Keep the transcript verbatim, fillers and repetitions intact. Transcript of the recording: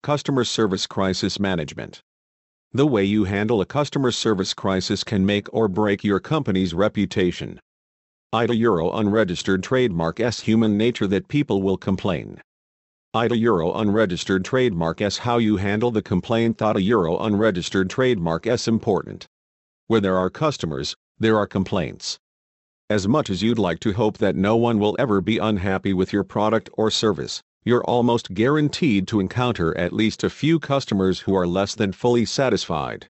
customer service crisis management. The way you handle a customer service crisis can make or break your company's reputation. I D A Euro unregistered trademark S human nature that people will complain. I D A Euro unregistered trademark S how you handle the complaint. I D A Euro unregistered trademark S important. Where there are customers, there are complaints. As much as you'd like to hope that no one will ever be unhappy with your product or service, you're almost guaranteed to encounter at least a few customers who are less than fully satisfied.